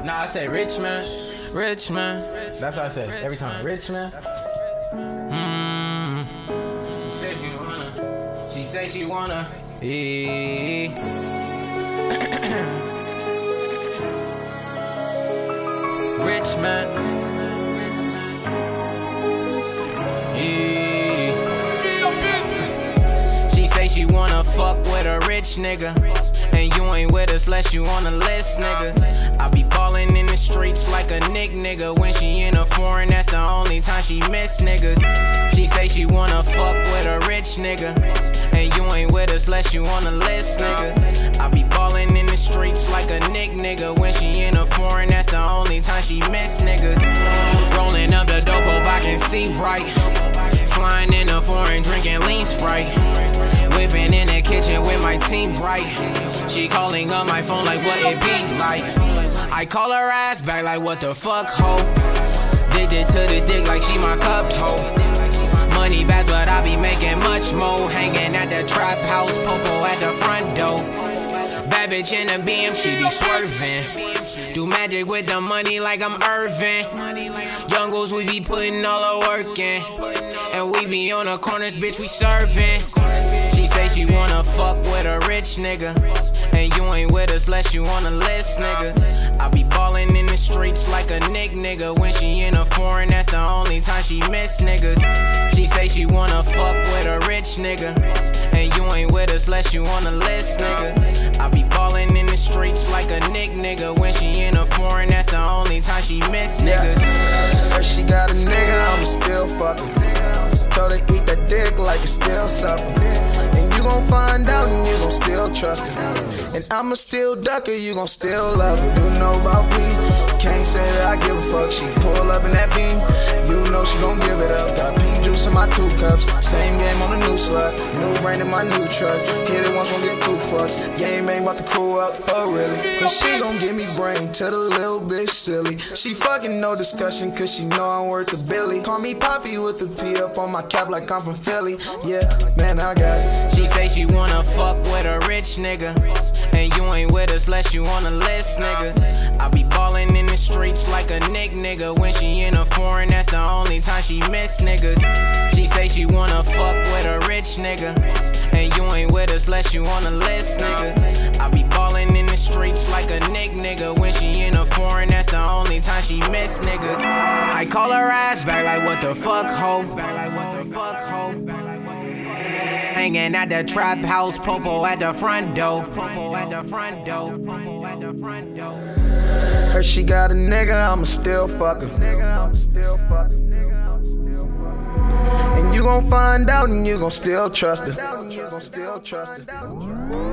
Nah, I say rich man. Rich man. That's what I say every time. Rich man. She said she wanna. She say she wanna. Rich man. She say she wanna fuck with a rich nigga, and you ain't with us less you on the list, nigga. I be ballin' in the streets like a nigga. When she in a foreign, that's the only time she miss niggas. She say she wanna fuck with a rich nigga, and you ain't with us less you on the list, nigga. I be ballin' in the streets like a nigga. When she in a foreign, that's the only time she miss niggas. Rollin' up the dope, hope I can see right. Flying in a foreign, drinking lean Sprite. Whipping in the kitchen with my team right. She calling on my phone like what it be like. I call her ass back like what the fuck, ho. Addicted to this dick like she my cupped hoe. Money bags, but I be making much more. Hanging at the trap house, popo at the front door. Bad bitch in the BM, she be swerving. Do magic with the money like I'm Irvin. Young Bulls, we be putting all the work in. And we be on the corners, bitch, we serving. She say she wanna fuck with a rich nigga, and you ain't with us less you on the list, nigga. I be ballin' in the streets like a nigga. When she in a foreign, that's the only time she miss niggas. She say she wanna fuck with a rich nigga, and you ain't with us less you on the list, nigga. I be ballin' in the streets like a nigga. When she in a foreign, that's the only time she miss niggas. Her she got a nigga, I'ma still fuck her. Told her eat that dick like it's still supper. And you gon' find out and you gon' still trust her. And I'ma still duck her, you gon' still love her. You know about me, can't say that I give a fuck. She pull up in that beam, you know she gon' give it up. Got pea juice in my 2 cups, same game on the new slut. New brand in my new truck, hit it once, won't give 2 fucks. Game ain't about to crew up for really. And she gon' give me brain to the little bitch silly. She fucking no discussion, cause she know I'm worth a billy. Call me Poppy with the P up on my cap like I'm from Philly. Yeah, man, I got it. She say she wanna fuck with a rich nigga, and you ain't with us less you on the list, nigga. I be ballin' in the streets like a nigga. When she in a foreign, that's the only time she miss niggas. She say she wanna fuck with a rich nigga, and you ain't with us less you on the list, nigga. I be ballin' in the streets like a nigga. When she in a foreign, that's the only time she miss niggas. I call her ass back like what the fuck, ho. Hanging at the trap house, popo at the front door. Her she got a nigga, I'ma still fuck her. And you gon' find out and you gon' still trust her.